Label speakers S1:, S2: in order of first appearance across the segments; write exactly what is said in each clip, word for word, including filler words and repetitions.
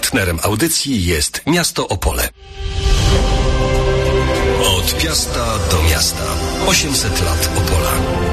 S1: Partnerem audycji jest Miasto Opole. Od Piasta do miasta. osiemset lat Opola.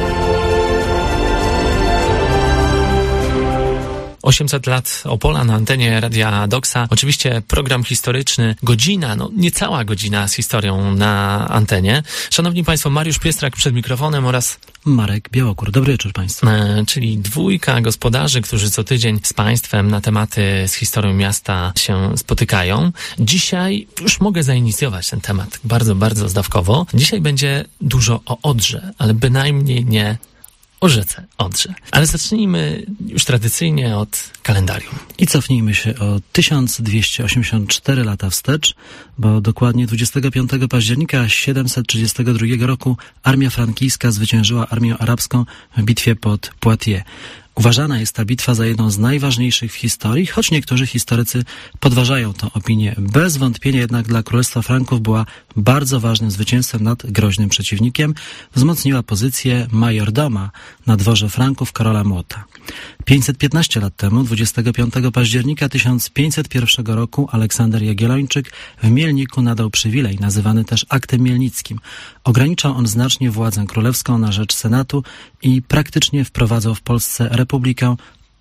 S2: osiemset lat Opola na antenie Radia Doksa. Oczywiście program historyczny, godzina, no niecała godzina z historią na antenie. Szanowni Państwo, Mariusz Piestrak przed mikrofonem oraz
S3: Marek Białokór. Dobry wieczór Państwu.
S2: E, czyli dwójka gospodarzy, którzy co tydzień z Państwem na tematy z historią miasta się spotykają. Dzisiaj już mogę zainicjować ten temat bardzo, bardzo zdawkowo. Dzisiaj będzie dużo o Odrze, ale bynajmniej nie o rzece Odrze. Ale zacznijmy już tradycyjnie od kalendarium.
S3: I cofnijmy się o tysiąc dwieście osiemdziesiąt cztery lata wstecz, bo dokładnie dwudziestego piątego października siedemset trzydziestego drugiego roku armia frankijska zwyciężyła armię arabską w bitwie pod Poitiers. Uważana jest ta bitwa za jedną z najważniejszych w historii, choć niektórzy historycy podważają tę opinię. Bez wątpienia jednak dla Królestwa Franków była bardzo ważnym zwycięstwem nad groźnym przeciwnikiem. Wzmocniła pozycję majordoma na dworze Franków Karola Młota. pięćset piętnaście lat temu, dwudziestego piątego października tysiąc pięćset pierwszego roku, Aleksander Jagiellończyk w Mielniku nadał przywilej, nazywany też aktem mielnickim. Ograniczał on znacznie władzę królewską na rzecz Senatu i praktycznie wprowadzał w Polsce republikę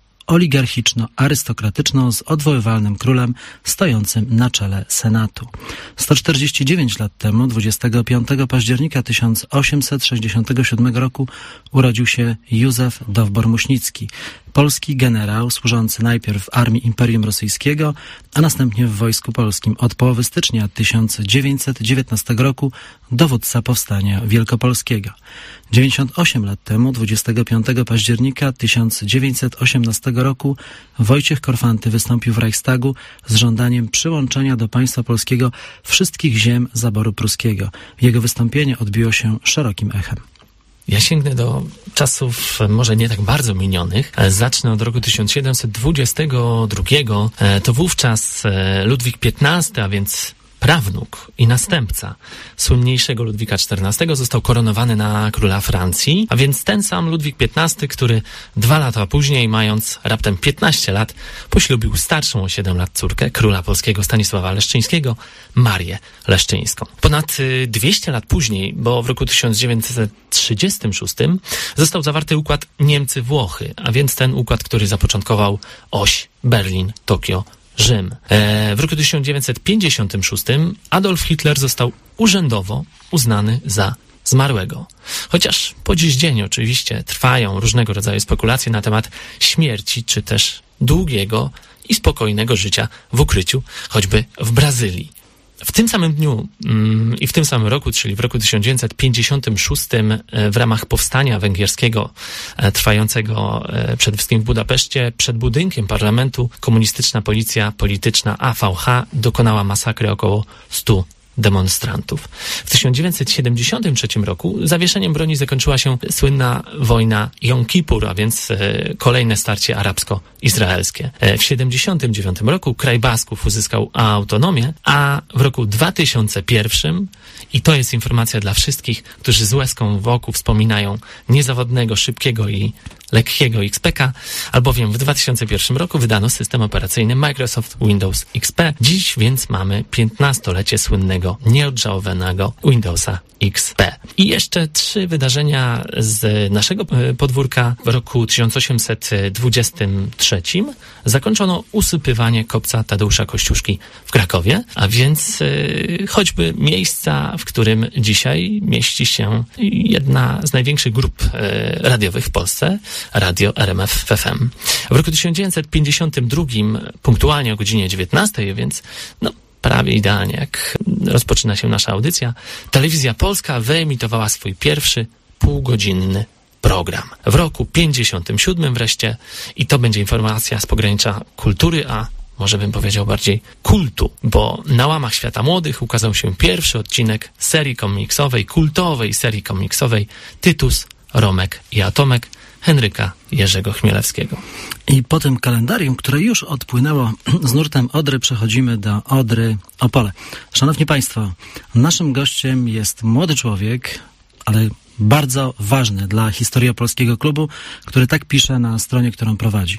S3: oligarchiczno-arystokratyczną z odwoływalnym królem stojącym na czele Senatu. sto czterdzieści dziewięć lat temu, dwudziestego piątego października tysiąc osiemset sześćdziesiątego siódmego roku urodził się Józef Dowbor-Muśnicki, polski generał służący najpierw w armii Imperium Rosyjskiego, a następnie w Wojsku Polskim. Od połowy stycznia tysiąc dziewięćset dziewiętnastego roku dowódca Powstania Wielkopolskiego. dziewięćdziesiąt osiem lat temu, dwudziestego piątego października tysiąc dziewięćset osiemnastego roku Wojciech Korfanty wystąpił w Reichstagu z żądaniem przyłączenia do państwa polskiego wszystkich ziem zaboru pruskiego. Jego wystąpienie odbiło się szerokim echem.
S2: Ja sięgnę do czasów może nie tak bardzo minionych. Zacznę od roku tysiąc siedemset dwudziestego drugiego. To wówczas Ludwik piętnasty, a więc prawnuk i następca słynniejszego Ludwika czternastego został koronowany na króla Francji, a więc ten sam Ludwik piętnasty, który dwa lata później, mając raptem piętnaście lat, poślubił starszą o siedem lat córkę króla polskiego Stanisława Leszczyńskiego, Marię Leszczyńską. Ponad dwieście lat później, bo w roku tysiąc dziewięćset trzydziestym szóstym został zawarty układ Niemcy-Włochy, a więc ten układ, który zapoczątkował oś Berlin-Tokio Rzym. E, w roku tysiąc dziewięćset pięćdziesiątym szóstym Adolf Hitler został urzędowo uznany za zmarłego. Chociaż po dziś dzień oczywiście trwają różnego rodzaju spekulacje na temat śmierci, czy też długiego i spokojnego życia w ukryciu, choćby w Brazylii. W tym samym dniu mm, i w tym samym roku, czyli w roku tysiąc dziewięćset pięćdziesiątym szóstym, w ramach powstania węgierskiego e, trwającego e, przede wszystkim w Budapeszcie, przed budynkiem parlamentu komunistyczna policja polityczna A V H dokonała masakry około stu demonstrantów. W tysiąc dziewięćset siedemdziesiątym trzecim roku zawieszeniem broni zakończyła się słynna wojna Jom Kippur, a więc e, kolejne starcie arabsko-izraelskie. E, w tysiąc dziewięćset siedemdziesiątym dziewiątym roku kraj Basków uzyskał autonomię, a w roku dwa tysiące pierwszym, i to jest informacja dla wszystkich, którzy z łezką wokół wspominają niezawodnego, szybkiego i lekkiego X P K, albowiem w dwa tysiące pierwszym roku wydano system operacyjny Microsoft Windows X P. Dziś więc mamy piętnastolecie słynnego, nieodżałowanego Windowsa X P. I jeszcze trzy wydarzenia z naszego podwórka. W roku tysiąc osiemset dwudziestym trzecim zakończono usypywanie kopca Tadeusza Kościuszki w Krakowie, a więc yy, choćby miejsca, w którym dzisiaj mieści się jedna z największych grup yy, radiowych w Polsce, Radio R M F F M. W roku tysiąc dziewięćset pięćdziesiątym drugim, punktualnie o godzinie dziewiętnastej, więc no prawie idealnie jak rozpoczyna się nasza audycja, Telewizja Polska wyemitowała swój pierwszy półgodzinny program. W roku pięćdziesiątym siódmym wreszcie, i to będzie informacja z pogranicza kultury, a może bym powiedział bardziej kultu, bo na łamach Świata Młodych ukazał się pierwszy odcinek serii komiksowej, kultowej serii komiksowej Tytus, Romek i Atomek Henryka Jerzego Chmielewskiego.
S3: I po tym kalendarium, które już odpłynęło z nurtem Odry, przechodzimy do Odry Opole. Szanowni Państwo, naszym gościem jest młody człowiek, ale bardzo ważny dla historii Opolskiego Klubu, który tak pisze na stronie, którą prowadzi.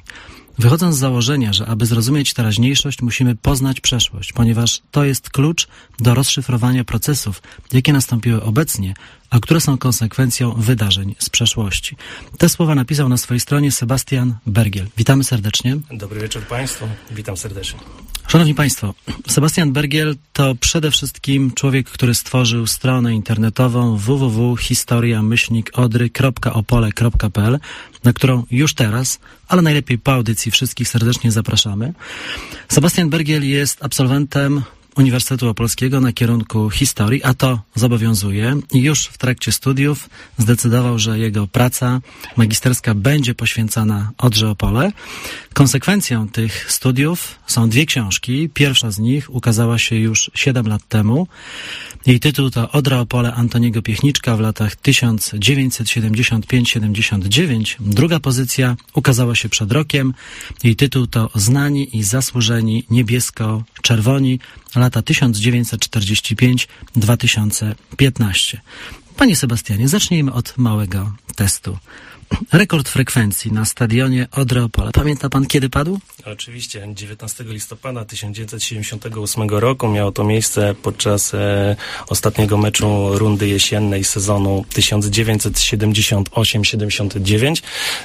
S3: wychodząc z założenia, że aby zrozumieć teraźniejszość, musimy poznać przeszłość, ponieważ to jest klucz do rozszyfrowania procesów, jakie nastąpiły obecnie, a które są konsekwencją wydarzeń z przeszłości. Te słowa napisał na swojej stronie Sebastian Bergiel. Witamy serdecznie.
S4: Dobry wieczór Państwu. Witam serdecznie.
S3: Szanowni Państwo, Sebastian Bergiel to przede wszystkim człowiek, który stworzył stronę internetową w w w kropka historia myślnik odry kropka opole kropka p l, na którą już teraz, ale najlepiej po audycji wszystkich serdecznie zapraszamy. Sebastian Bergiel jest absolwentem Uniwersytetu Opolskiego na kierunku historii, a to zobowiązuje i już w trakcie studiów zdecydował, że jego praca magisterska będzie poświęcana Odrze Opole. Konsekwencją tych studiów są dwie książki. Pierwsza z nich ukazała się już siedem lat temu. Jej tytuł to Odra Opole Antoniego Piechniczka w latach tysiąc dziewięćset siedemdziesiąt pięć do siedemdziesiąt dziewięć. Druga pozycja ukazała się przed rokiem. Jej tytuł to Znani i zasłużeni niebiesko-czerwoni lata tysiąc dziewięćset czterdziesty piąty do dwa tysiące piętnastego. Panie Sebastianie, zacznijmy od małego testu. Rekord frekwencji na stadionie Odry Opole. Pamięta pan, kiedy padł?
S4: Oczywiście, dziewiętnastego listopada tysiąc dziewięćset siedemdziesiątego ósmego roku miało to miejsce podczas e, ostatniego meczu rundy jesiennej sezonu tysiąc dziewięćset siedemdziesiąt osiem siedemdziesiąt dziewięć.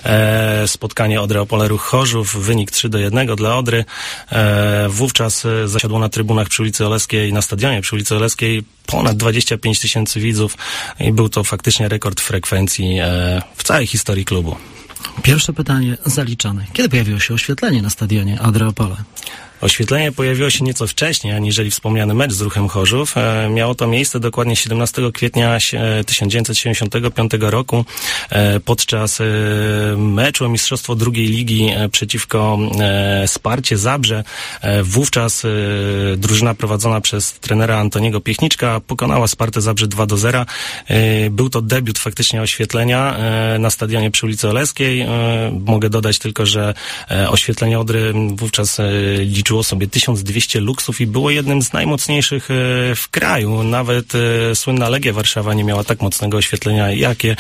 S4: E, spotkanie Odry Opole Ruch Chorzów, wynik trzy do jednego dla Odry. E, wówczas zasiadło na trybunach przy ulicy Oleskiej, na stadionie przy ulicy Oleskiej ponad dwadzieścia pięć tysięcy widzów i był to faktycznie rekord frekwencji e, w całej historii klubu.
S3: Pierwsze pytanie zaliczone. Kiedy pojawiło się oświetlenie na stadionie Odry Opole?
S4: Oświetlenie pojawiło się nieco wcześniej, aniżeli wspomniany mecz z Ruchem Chorzów. E, miało to miejsce dokładnie siedemnastego kwietnia tysiąc dziewięćset siedemdziesiątego piątego roku e, podczas e, meczu o mistrzostwo drugiej ligi e, przeciwko e, Sparcie Zabrze. E, wówczas e, drużyna prowadzona przez trenera Antoniego Piechniczka pokonała Spartę Zabrze dwa do zera. E, był to debiut faktycznie oświetlenia e, na stadionie przy ulicy Oleskiej. E, mogę dodać tylko, że e, oświetlenie Odry wówczas e, liczyło sobie tysiąc dwieście luksów i było jednym z najmocniejszych w kraju. Nawet e, słynna Legia Warszawa nie miała tak mocnego oświetlenia, jakie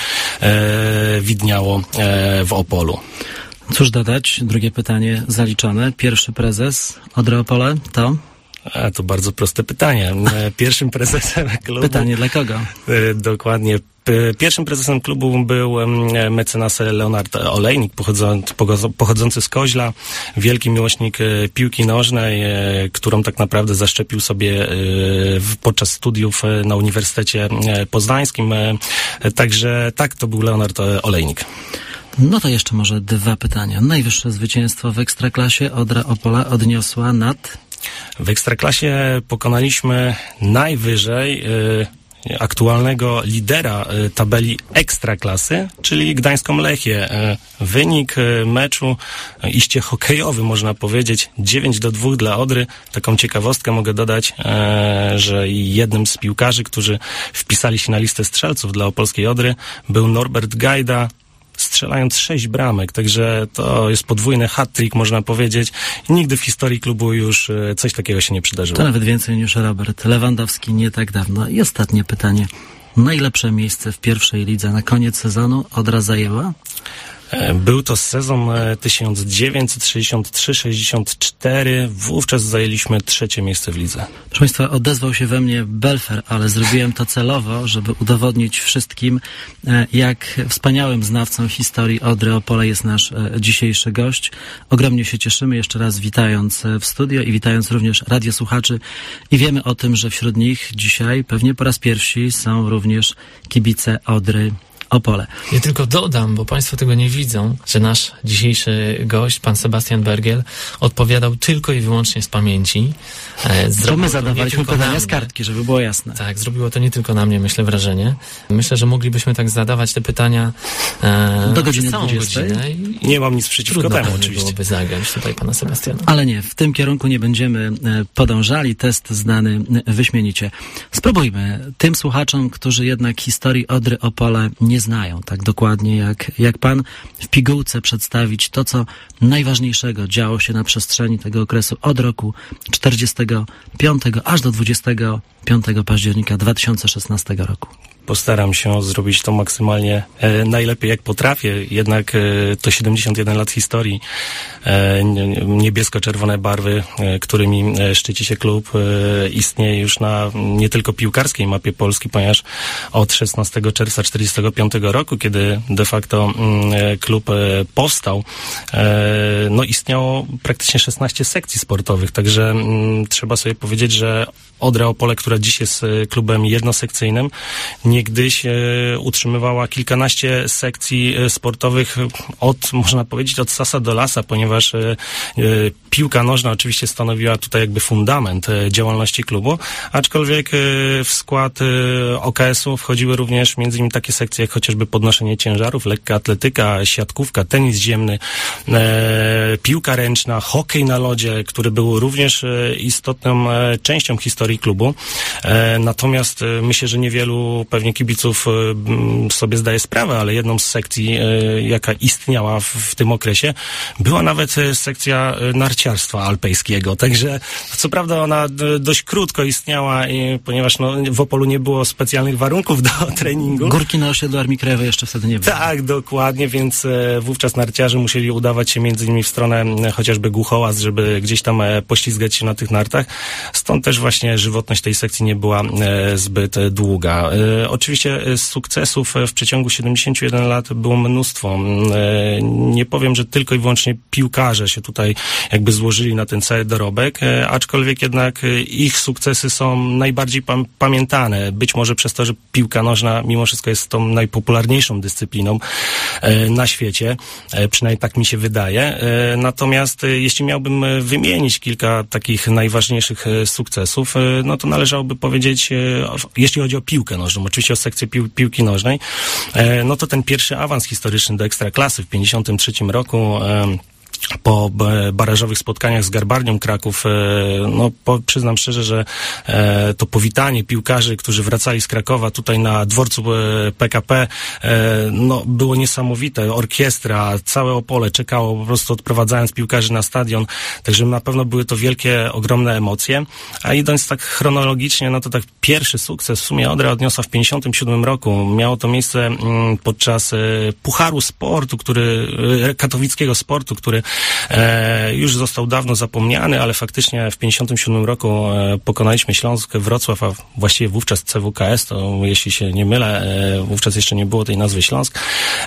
S4: e, widniało e, w Opolu.
S3: Cóż dodać? Drugie pytanie zaliczone. Pierwszy prezes Odry Opole to?
S4: A, to bardzo proste pytanie. Pierwszym prezesem klubu...
S3: Pytanie dla kogo?
S4: E, dokładnie. Pierwszym prezesem klubu był mecenas Leonard Olejnik, pochodzący, pochodzący z Koźla, wielki miłośnik piłki nożnej, którą tak naprawdę zaszczepił sobie podczas studiów na Uniwersytecie Poznańskim. Także tak, to był Leonard Olejnik.
S3: No to jeszcze może dwa pytania. Najwyższe zwycięstwo w Ekstraklasie Odra Opole odniosła nad...
S4: W Ekstraklasie pokonaliśmy najwyżej... Yy, aktualnego lidera y, tabeli Ekstraklasy, czyli Gdańską Lechię. Y, wynik y, meczu y, iście hokejowy, można powiedzieć, dziewięć do dwóch dla Odry. Taką ciekawostkę mogę dodać, y, że jednym z piłkarzy, którzy wpisali się na listę strzelców dla opolskiej Odry, był Norbert Gajda, strzelając sześć bramek, także to jest podwójny hat-trick, można powiedzieć. Nigdy w historii klubu już coś takiego się nie przydarzyło.
S3: To nawet więcej niż Robert Lewandowski nie tak dawno. I ostatnie pytanie. Najlepsze miejsce w pierwszej lidze na koniec sezonu Odra zajęła?
S4: Był to sezon tysiąc dziewięćset sześćdziesiąt trzy sześćdziesiąt cztery. Wówczas zajęliśmy trzecie miejsce w lidze.
S3: Proszę Państwa, odezwał się we mnie Belfer, ale zrobiłem to celowo, żeby udowodnić wszystkim, jak wspaniałym znawcą historii Odry Opole jest nasz dzisiejszy gość. Ogromnie się cieszymy, jeszcze raz witając w studio i witając również radiosłuchaczy. I wiemy o tym, że wśród nich dzisiaj pewnie po raz pierwszy są również kibice Odry Opole.
S2: Ja tylko dodam, bo Państwo tego nie widzą, że nasz dzisiejszy gość, pan Sebastian Bergiel, odpowiadał tylko i wyłącznie z pamięci.
S3: To my zadawaliśmy pytania z kartki, żeby było jasne.
S2: Tak, zrobiło to nie tylko na mnie, myślę, wrażenie. Myślę, że moglibyśmy tak zadawać te pytania e,
S3: do godziny
S2: całą
S3: dwudziestej.
S2: godzinę. I
S4: nie mam nic przeciwko temu,
S2: trudno
S4: oczywiście.
S2: byłoby zagrać tutaj pana Sebastiana.
S3: Ale nie, w tym kierunku nie będziemy podążali. Test znany wyśmienicie. Spróbujmy tym słuchaczom, którzy jednak historii Odry Opole nie znają tak dokładnie jak, jak pan, w pigułce przedstawić to, co najważniejszego działo się na przestrzeni tego okresu od roku czterdziestego piątego aż do dwudziestego piątego października dwa tysiące szesnastego roku.
S4: Postaram się zrobić to maksymalnie e, najlepiej jak potrafię, jednak e, to siedemdziesiąt jeden lat historii, e, niebiesko-czerwone barwy, e, którymi e, szczyci się klub, e, istnieje już na nie tylko piłkarskiej mapie Polski, ponieważ od szesnastego czerwca czterdziestego piątego roku, kiedy de facto e, klub e, powstał, e, no istniało praktycznie szesnaście sekcji sportowych, także m, trzeba sobie powiedzieć, że Odra Opole, która dziś jest klubem jednosekcyjnym, niegdyś e, utrzymywała kilkanaście sekcji e, sportowych od, można powiedzieć, od sasa do lasa, ponieważ e, e, piłka nożna oczywiście stanowiła tutaj jakby fundament e, działalności klubu, aczkolwiek e, w skład e, O K S u wchodziły również między innymi takie sekcje jak chociażby podnoszenie ciężarów, lekka atletyka, siatkówka, tenis ziemny, e, piłka ręczna, hokej na lodzie, który był również e, istotną e, częścią historii klubu. E, natomiast e, myślę, że niewielu pewnie kibiców e, sobie zdaje sprawę, ale jedną z sekcji, e, jaka istniała w, w tym okresie, była nawet e, sekcja e, narciarstwa alpejskiego. Także co prawda ona e, dość krótko istniała, e, ponieważ no, w Opolu nie było specjalnych warunków do treningu.
S3: Górki na osiedlu Armii Krajowej jeszcze wtedy nie było.
S4: Tak, dokładnie, więc e, wówczas narciarze musieli udawać się między innymi w stronę e, chociażby Głuchołaz, żeby gdzieś tam e, poślizgać się na tych nartach. Stąd też właśnie żywotność tej sekcji nie była e, zbyt e, długa. E, oczywiście e, sukcesów e, w przeciągu siedemdziesięciu jeden lat było mnóstwo. E, nie powiem, że tylko i wyłącznie piłkarze się tutaj jakby złożyli na ten cały dorobek, e, aczkolwiek jednak e, ich sukcesy są najbardziej pam- pamiętane. Być może przez to, że piłka nożna mimo wszystko jest tą najpopularniejszą dyscypliną e, na świecie. E, przynajmniej tak mi się wydaje. E, natomiast e, jeśli miałbym e, wymienić kilka takich najważniejszych e, sukcesów, e, no to należałoby powiedzieć, e, jeśli chodzi o piłkę nożną, oczywiście o sekcję pił- piłki nożnej, e, no to ten pierwszy awans historyczny do Ekstraklasy w pięćdziesiątym trzecim roku, e, po barażowych spotkaniach z Garbarnią Kraków, no po, przyznam szczerze, że e, to powitanie piłkarzy, którzy wracali z Krakowa tutaj na dworcu e, P K P, e, no było niesamowite. Orkiestra, całe Opole czekało po prostu odprowadzając piłkarzy na stadion, także na pewno były to wielkie, ogromne emocje. A idąc tak chronologicznie, no to tak pierwszy sukces w sumie Odra odniosła w pięćdziesiątym siódmym roku. Miało to miejsce m, podczas e, Pucharu Sportu, który, e, katowickiego sportu, który E, już został dawno zapomniany, ale faktycznie w pięćdziesiątym siódmym roku e, pokonaliśmy Śląsk Wrocław, a właściwie wówczas C W K S, to jeśli się nie mylę, e, wówczas jeszcze nie było tej nazwy Śląsk.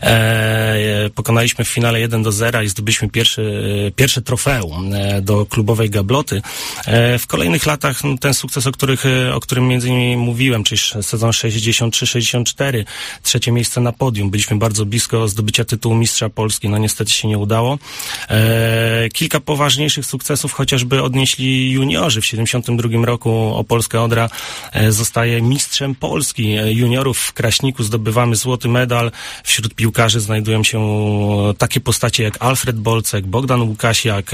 S4: E, pokonaliśmy w finale jeden do zera i zdobyliśmy pierwszy, e, pierwsze trofeum e, do klubowej gabloty. E, w kolejnych latach no, ten sukces, o, których, o którym między innymi mówiłem, czyli sezon sześćdziesiąt trzy sześćdziesiąt cztery, trzecie miejsce na podium. Byliśmy bardzo blisko zdobycia tytułu mistrza Polski, no niestety się nie udało. E, kilka poważniejszych sukcesów chociażby odnieśli juniorzy. W siedemdziesiątym drugim roku Opolska Odra e, zostaje mistrzem Polski. E, juniorów w Kraśniku zdobywamy złoty medal. Wśród piłkarzy znajdują się takie postacie jak Alfred Bolcek, Bogdan Łukasiak, e,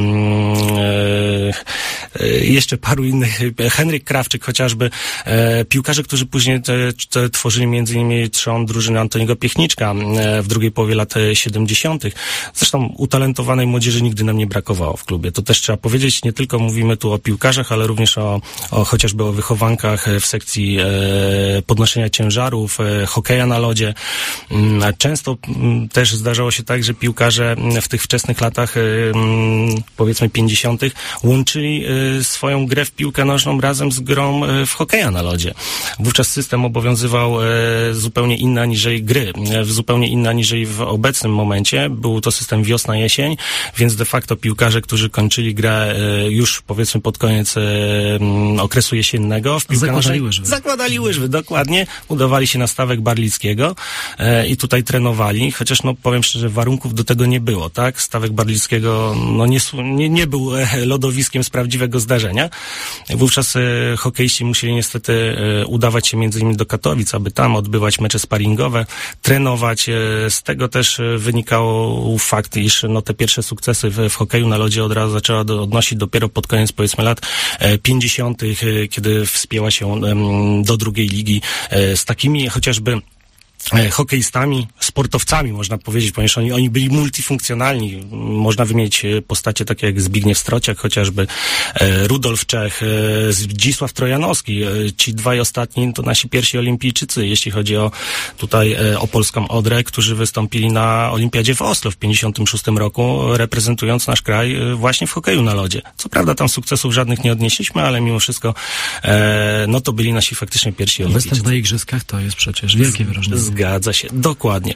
S4: e, jeszcze paru innych, Henryk Krawczyk chociażby. E, piłkarze, którzy później te, te tworzyli między innymi trzon drużyny Antoniego Piechniczka e, w drugiej połowie lat siedemdziesiątych. Zresztą utalentowanej młodzieży nigdy nam nie brakowało w klubie. To też trzeba powiedzieć, nie tylko mówimy tu o piłkarzach, ale również o, o chociażby o wychowankach w sekcji e, podnoszenia ciężarów, e, hokeja na lodzie. Mm, często m, też zdarzało się tak, że piłkarze w tych wczesnych latach, e, m, powiedzmy pięćdziesiątych, łączyli e, swoją grę w piłkę nożną razem z grą e, w hokeja na lodzie. Wówczas system obowiązywał e, zupełnie inny aniżeli gry, e, zupełnie inny aniżeli w obecnym momencie. Był to system wiosna-jesień, więc de facto piłkarze, którzy kończyli grę e, już powiedzmy pod koniec e, m, okresu jesiennego w piłkę
S3: zakładali łyżwy.
S4: Zakładali łyżwy, dokładnie. Udawali się na stawek Barlickiego e, i tutaj trenowali, chociaż no powiem szczerze, warunków do tego nie było, tak? Stawek Barlickiego no nie, nie, nie był e, lodowiskiem z prawdziwego zdarzenia. Wówczas e, hokeiści musieli niestety e, udawać się między innymi do Katowic, aby tam odbywać mecze sparingowe, trenować. E, z tego też e, wynikało fakt, iż no te pierwsze sukcesy w, w hokeju na lodzie Odra zaczęła do, odnosić dopiero pod koniec powiedzmy lat e, pięćdziesiątych, e, kiedy wspięła się e, do drugiej ligi e, z takimi chociażby hokeistami, sportowcami, można powiedzieć, ponieważ oni, oni byli multifunkcjonalni. Można wymienić postacie takie jak Zbigniew Strociak, chociażby e, Rudolf Czech, e, Zdzisław Trojanowski. E, ci dwaj ostatni to nasi pierwsi olimpijczycy, jeśli chodzi o tutaj e, o polską Odrę, którzy wystąpili na olimpiadzie w Oslo w pięćdziesiątym szóstym roku, reprezentując nasz kraj e, właśnie w hokeju na lodzie. Co prawda tam sukcesów żadnych nie odnieśliśmy, ale mimo wszystko e, no to byli nasi faktycznie pierwsi olimpijczycy.
S3: Występ na igrzyskach to jest przecież wielkie wyróżnienie.
S4: Zgadza się, dokładnie.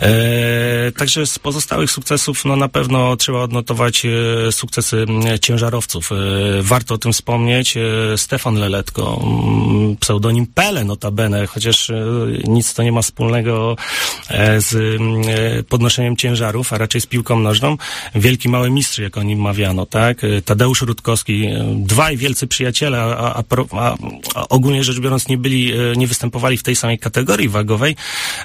S4: E, także z pozostałych sukcesów, no na pewno trzeba odnotować e, sukcesy ciężarowców. E, warto o tym wspomnieć. E, Stefan Leletko, m, pseudonim Pele notabene, chociaż e, nic to nie ma wspólnego e, z e, podnoszeniem ciężarów, a raczej z piłką nożną. Wielki mały mistrz, jak o nim mawiano, tak? E, Tadeusz Rutkowski, e, dwaj wielcy przyjaciele, a, a, a, a ogólnie rzecz biorąc nie byli, e, nie występowali w tej samej kategorii wagowej.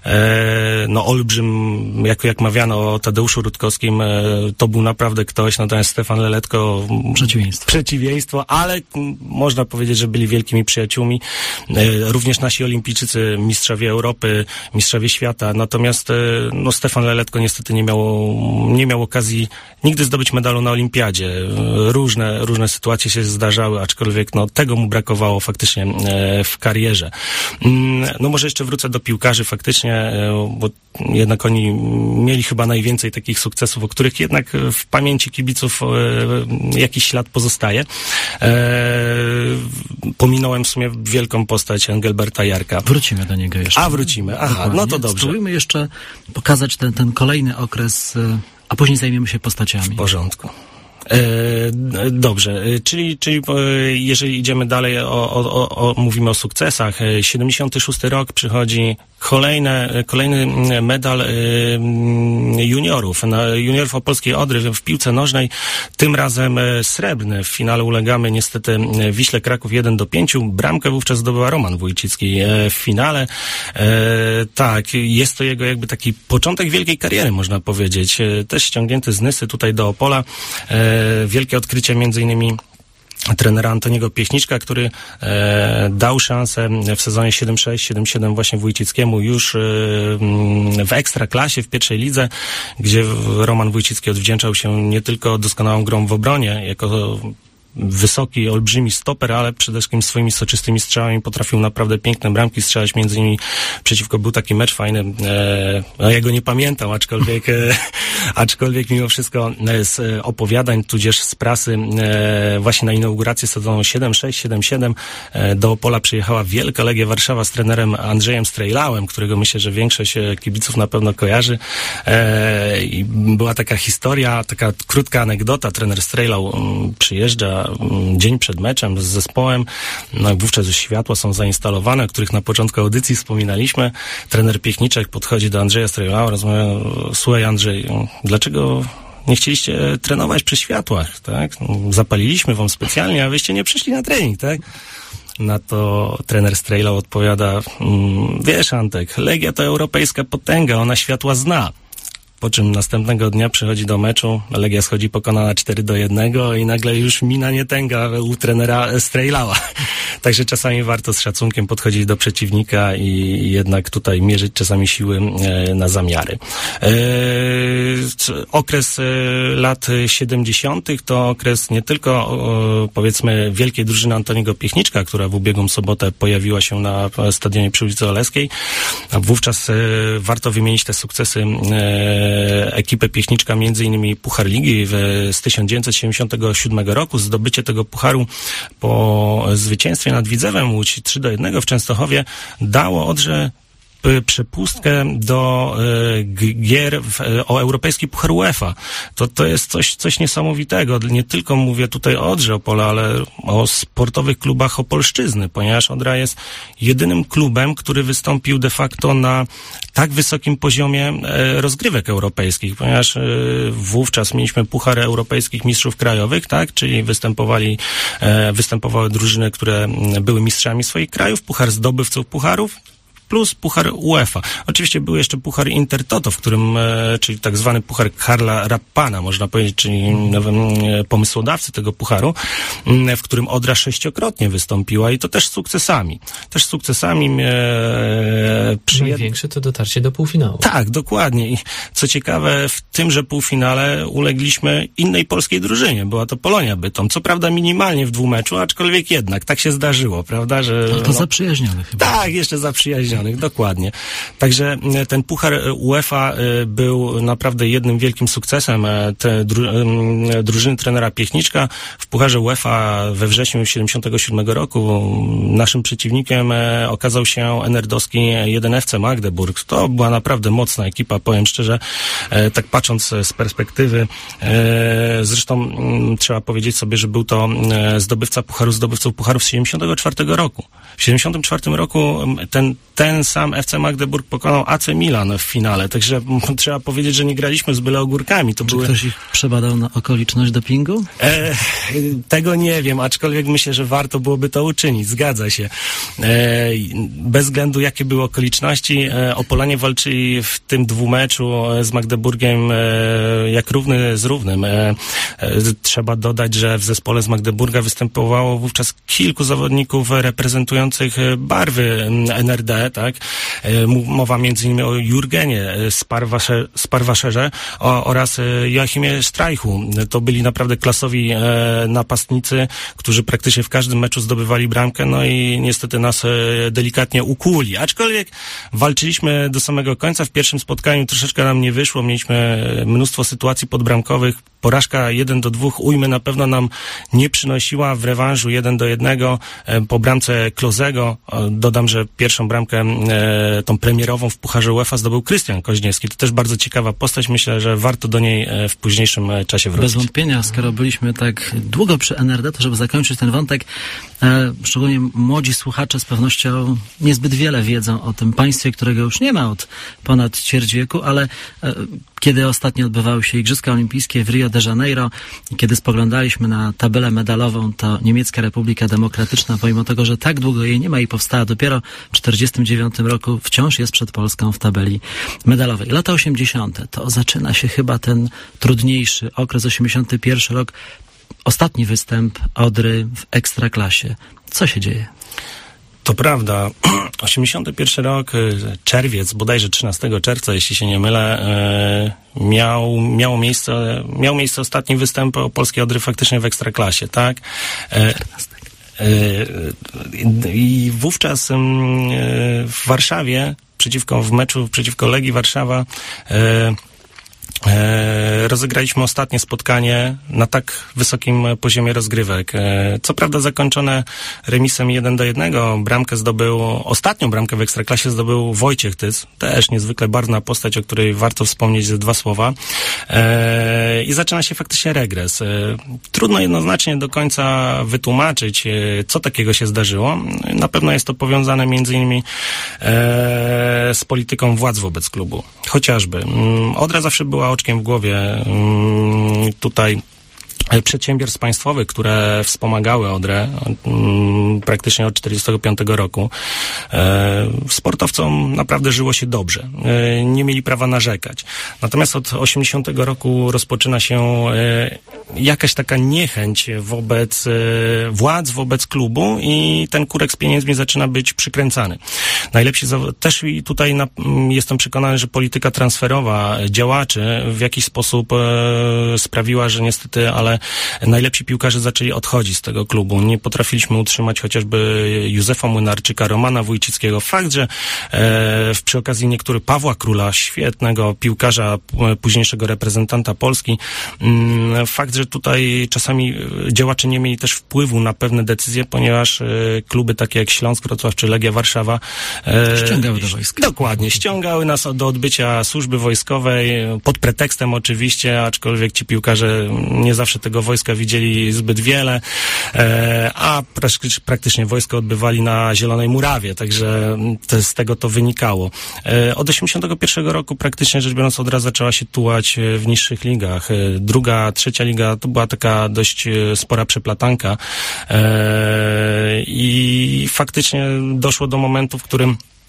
S4: E, no olbrzym, jak, jak mawiano o Tadeuszu Rutkowskim, e, to był naprawdę ktoś, natomiast Stefan Leletko
S3: przeciwieństwo.
S4: przeciwieństwo, ale m, można powiedzieć, że byli wielkimi przyjaciółmi. E, również nasi olimpijczycy, mistrzowie Europy, mistrzowie świata, natomiast e, no Stefan Leletko niestety nie miał, nie miał okazji nigdy zdobyć medalu na olimpiadzie. E, różne, różne sytuacje się zdarzały, aczkolwiek no tego mu brakowało faktycznie e, w karierze. Mm, no może jeszcze wrócę do piłkarzy faktycznie, bo jednak oni mieli chyba najwięcej takich sukcesów, o których jednak w pamięci kibiców e, jakiś ślad pozostaje. E, pominąłem w sumie wielką postać Engelberta Jarka.
S3: Wrócimy do niego jeszcze.
S4: A, wrócimy. Aha, dokładnie. No to dobrze.
S3: Spróbujmy jeszcze pokazać ten, ten kolejny okres, a później zajmiemy się postaciami.
S4: W porządku. E, dobrze, czyli, czyli jeżeli idziemy dalej, o, o, o, mówimy o sukcesach. siedemdziesiąty szósty rok przychodzi kolejne, kolejny medal juniorów, na juniorów Opolskiej Odry w piłce nożnej, tym razem srebrny. W finale ulegamy niestety Wiśle Kraków jeden do pięciu. Bramkę wówczas zdobyła Roman Wójcicki w finale. E, tak, jest to jego jakby taki początek wielkiej kariery, można powiedzieć. Też ściągnięty z Nysy tutaj do Opola. E, wielkie odkrycie między innymi trenera Antoniego Pieśniczka, który e, dał szansę w sezonie siedem sześć siedem siedem właśnie Wójcickiemu już e, w Ekstraklasie, w pierwszej lidze, gdzie Roman Wójcicki odwdzięczał się nie tylko doskonałą grą w obronie, jako wysoki, olbrzymi stoper, ale przede wszystkim swoimi soczystymi strzałami potrafił naprawdę piękne bramki strzelać, między innymi przeciwko, był taki mecz fajny, e, no ja go nie pamiętam, aczkolwiek, e, aczkolwiek mimo wszystko z opowiadań, tudzież z prasy, e, właśnie na inaugurację sezonu siedem sześć siedem siedem e, do Opola przyjechała Wielka Legia Warszawa z trenerem Andrzejem Strejlałem, którego myślę, że większość kibiców na pewno kojarzy. E, i była taka historia, taka krótka anegdota, trener Strejlał um, przyjeżdża dzień przed meczem z zespołem, no wówczas już światła są zainstalowane, o których na początku audycji wspominaliśmy. Trener Piechniczek podchodzi do Andrzeja Strejlała, rozmawia: słuchaj Andrzej, dlaczego nie chcieliście trenować przy światłach, tak? Zapaliliśmy wam specjalnie, a wyście nie przyszli na trening, tak? Na to trener Strejlał odpowiada: wiesz Antek, Legia to europejska potęga, ona światła zna. Po czym następnego dnia przychodzi do meczu, Legia schodzi pokonana cztery do jednego i nagle już mina nie tęga u trenera Strejlała. Także czasami warto z szacunkiem podchodzić do przeciwnika i jednak tutaj mierzyć czasami siły e, na zamiary. E, okres e, lat siedemdziesiątych to okres nie tylko e, powiedzmy wielkiej drużyny Antoniego Piechniczka, która w ubiegłą sobotę pojawiła się na stadionie przy ulicy Oleskiej. A wówczas e, warto wymienić te sukcesy e, ekipę Piechniczka, między innymi Puchar Ligi w, z tysiąc dziewięćset siedemdziesiątego siódmego roku. Zdobycie tego pucharu po zwycięstwie nad Widzewem Łódź trzy do jednego w Częstochowie dało Odrze przepustkę do y, gier w, o Europejski Puchar UEFA. To, to jest coś, coś niesamowitego. Nie tylko mówię tutaj o Odrze Opola, ale o sportowych klubach Opolszczyzny, ponieważ Odra jest jedynym klubem, który wystąpił de facto na tak wysokim poziomie e, rozgrywek europejskich, ponieważ e, wówczas mieliśmy Puchary Europejskich Mistrzów Krajowych, tak, czyli występowali, e, występowały drużyny, które były mistrzami swoich krajów, Puchar Zdobywców Pucharów plus puchar UEFA. Oczywiście był jeszcze puchar Intertoto, w którym, e, czyli tak zwany puchar Karla Rappana, można powiedzieć, czyli e, pomysłodawcy tego pucharu, e, w którym Odra sześciokrotnie wystąpiła i to też z sukcesami. Też z sukcesami e, przy
S2: Największe to dotarcie do półfinału.
S4: Tak, dokładnie. I co ciekawe, w tymże półfinale ulegliśmy innej polskiej drużynie. Była to Polonia Bytom. Co prawda minimalnie w dwumeczu, aczkolwiek jednak tak się zdarzyło, prawda? Że,
S3: Ale to
S4: no,
S3: zaprzyjaźnionych chyba.
S4: Tak, jeszcze zaprzyjaźnionych, dokładnie. Także ten puchar UEFA był naprawdę jednym wielkim sukcesem. Te dru- drużyny trenera Piechniczka w pucharze UEFA we wrześniu siedemdziesiątego siódmego roku naszym przeciwnikiem okazał się enerdowski jeden F C Magdeburg. To była naprawdę mocna ekipa, powiem szczerze, tak patrząc z perspektywy. Zresztą trzeba powiedzieć sobie, że był to zdobywca pucharu, zdobywcą pucharów z siedemdziesiątego czwartego roku. W siedemdziesiątym czwartym roku ten, ten sam F C Magdeburg pokonał A C Milan w finale, także trzeba powiedzieć, że nie graliśmy z byle ogórkami. To
S3: Czy
S4: były...
S3: ktoś ich przebadał na okoliczność dopingu?
S4: E, tego nie wiem, aczkolwiek myślę, że warto byłoby to uczynić, zgadza się. E, bez względu jakie były okoliczności, e, Opolanie walczyli w tym dwumeczu z Magdeburgiem e, jak równy z równym. E, e, trzeba dodać, że w zespole z Magdeburga występowało wówczas kilku zawodników reprezentujących barwy N R D, tak? E, mowa między innymi o Jurgenie Sparwaszerze oraz Joachimie Strajchu. To byli naprawdę klasowi e, napastnicy, którzy praktycznie w każdym meczu zdobywali bramkę, no i niestety nas e, delikatnie ukuli. Aczkolwiek walczyliśmy do samego końca. W pierwszym spotkaniu troszeczkę nam nie wyszło. Mieliśmy mnóstwo sytuacji podbramkowych. Porażka jeden do dwóch ujmy na pewno nam nie przynosiła. W rewanżu jeden do jednego e, po bramce Klozego. E, dodam, że pierwszą bramkę e, tą premierową w Pucharze UEFA zdobył Krystian Koźniewski. To też bardzo ciekawa postać. Myślę, że warto do niej e, w późniejszym e, czasie wrócić.
S3: Bez wątpienia, skoro byliśmy tak długo przy N R D, to żeby zakończyć ten wątek, e, szczególnie młodzi słuchacze z pewnością niezbyt wiele wiedzą o tym państwie, którego już nie ma od ponad ćwierć wieku, ale e, kiedy ostatnio odbywały się Igrzyska Olimpijskie w Rio de Janeiro i kiedy spoglądaliśmy na tabelę medalową, to Niemiecka Republika Demokratyczna, pomimo tego, że tak długo jej nie ma i powstała dopiero w czterdziestym dziewiątym roku, wciąż jest przed Polską w tabeli medalowej. Lata osiemdziesiąte. To zaczyna się chyba ten trudniejszy okres, osiemdziesiąty pierwszy rok, ostatni występ Odry w Ekstraklasie. Co się dzieje?
S4: To prawda. osiemdziesiąty pierwszy rok, czerwiec, bodajże trzynastego czerwca, jeśli się nie mylę, e, miał, miało miejsce, miał miejsce ostatni występ polskiej Odry faktycznie w Ekstraklasie, tak? E, e, I wówczas e, w Warszawie, przeciwko, w meczu przeciwko Legii Warszawa, e, E, rozegraliśmy ostatnie spotkanie na tak wysokim poziomie rozgrywek. E, co prawda zakończone remisem jeden do jednego. Bramkę zdobył, ostatnią bramkę w Ekstraklasie zdobył Wojciech Tyc. Też niezwykle barwna postać, o której warto wspomnieć ze dwa słowa. E, I zaczyna się faktycznie regres. E, trudno jednoznacznie do końca wytłumaczyć, e, co takiego się zdarzyło. Na pewno jest to powiązane między innymi e, z polityką władz wobec klubu. Chociażby. Odra zawsze była oczkiem w głowie tutaj przedsiębiorstw państwowych, które wspomagały Odrę praktycznie od czterdziestego piątego roku. Sportowcom naprawdę żyło się dobrze. Nie mieli prawa narzekać. Natomiast od osiemdziesiątego roku rozpoczyna się jakaś taka niechęć wobec władz, wobec klubu i ten kurek z pieniędzmi zaczyna być przykręcany. Najlepsi też i tutaj na, jestem przekonany, że polityka transferowa działaczy w jakiś sposób sprawiła, że niestety, ale najlepsi piłkarze zaczęli odchodzić z tego klubu. Nie potrafiliśmy utrzymać chociażby Józefa Młynarczyka, Romana Wójcickiego. Fakt, że e, przy okazji niektórych Pawła Króla, świetnego piłkarza, późniejszego reprezentanta Polski, m, fakt, że tutaj czasami działacze nie mieli też wpływu na pewne decyzje, ponieważ e, kluby takie jak Śląsk Wrocław czy Legia Warszawa e,
S3: ściągały do wojska.
S4: Dokładnie, ściągały nas do odbycia służby wojskowej, pod pretekstem oczywiście, aczkolwiek ci piłkarze nie zawsze tego wojska widzieli zbyt wiele, e, a praktycznie wojsko odbywali na Zielonej Murawie, także to, z tego to wynikało. E, od osiemdziesiątego pierwszego roku praktycznie rzecz biorąc Odra zaczęła się tułać w niższych ligach. E, druga, trzecia liga to była taka dość spora przeplatanka e, i faktycznie doszło do momentu, w którym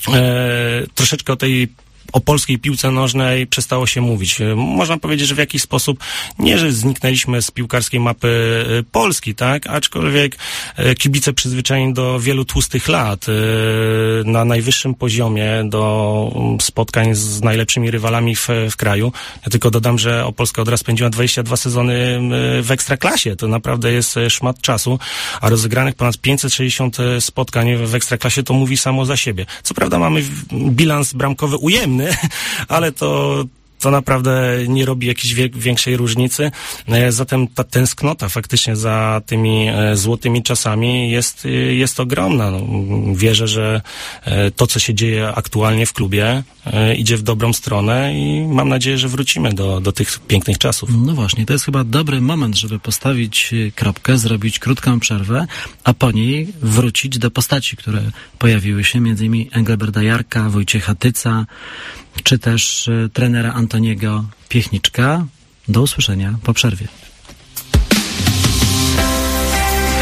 S4: e, troszeczkę o tej o polskiej piłce nożnej przestało się mówić. Można powiedzieć, że w jakiś sposób nie, że zniknęliśmy z piłkarskiej mapy Polski, tak? Aczkolwiek kibice przyzwyczajeni do wielu tłustych lat na najwyższym poziomie, do spotkań z najlepszymi rywalami w, w kraju. Ja tylko dodam, że Opolska Odra spędziła dwadzieścia dwa sezony w Ekstraklasie. To naprawdę jest szmat czasu, a rozegranych ponad pięćset sześćdziesiąt spotkań w Ekstraklasie to mówi samo za siebie. Co prawda mamy bilans bramkowy ujemny, ale to, to naprawdę nie robi jakiejś wie, większej różnicy. Zatem ta tęsknota faktycznie za tymi złotymi czasami jest, jest ogromna. No, wierzę, że to, co się dzieje aktualnie w klubie, idzie w dobrą stronę i mam nadzieję, że wrócimy do, do tych pięknych czasów.
S3: No właśnie, to jest chyba dobry moment, żeby postawić kropkę, zrobić krótką przerwę, a po niej wrócić do postaci, które pojawiły się, między innymi Engelberta Jarka, Wojciecha Tyca, czy też y, trenera Antoniego Piechniczka. Do usłyszenia po przerwie.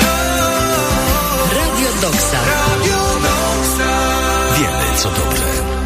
S1: Radio Doksa. Wiemy, co dobre.